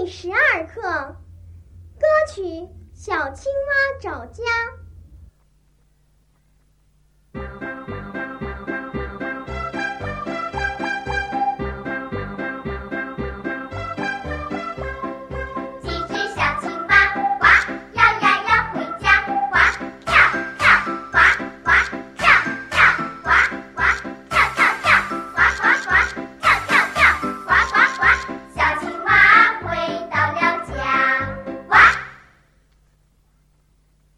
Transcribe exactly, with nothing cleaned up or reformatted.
第十二课，歌曲《小青蛙找家》。